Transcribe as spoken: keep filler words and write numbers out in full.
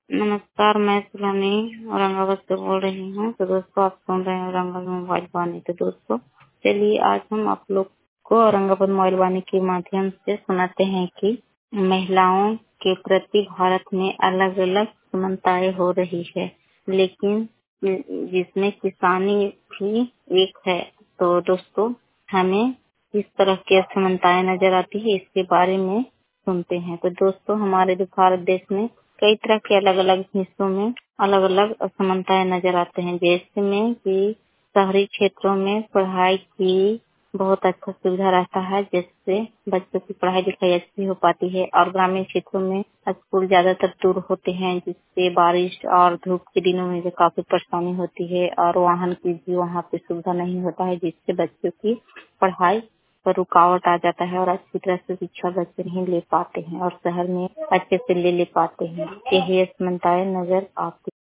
नमस्कार, मैं सुलानी औरंगाबाद से बोल रही हूँ। तो दोस्तों, आप सुन रहे हैं औरंगाबाद मोबाइल वाणी। तो दोस्तों, चलिए आज हम आप लोग को औरंगाबाद मोबाइल वाणी के माध्यम से सुनाते हैं कि महिलाओं के प्रति भारत में अलग अलग समानताएं हो रही है, लेकिन जिसमें किसानी भी एक है। तो दोस्तों, हमें किस तरह की असमानताएं नजर आती है, इसके बारे में सुनते हैं। तो दोस्तों, हमारे जो भारत देश में कई तरह के अलग अलग हिस्सों में अलग अलग असमानताएं नजर आते हैं। जैसे में कि शहरी क्षेत्रों में पढ़ाई की बहुत अच्छा सुविधा रहता है, जिससे बच्चों की पढ़ाई लिखाई अच्छी हो पाती है। और ग्रामीण क्षेत्रों में स्कूल ज्यादातर दूर होते हैं, जिससे बारिश और धूप के दिनों में भी काफी परेशानी होती है और वाहन की भी वहाँ पे सुविधा नहीं होता है, जिससे बच्चों की पढ़ाई पर रुकावट आ जाता है और अच्छी तरह से शिक्षा बच्चे नहीं ले पाते हैं और शहर में अच्छे से ले ले पाते हैं। यही असमानताएं नजर आती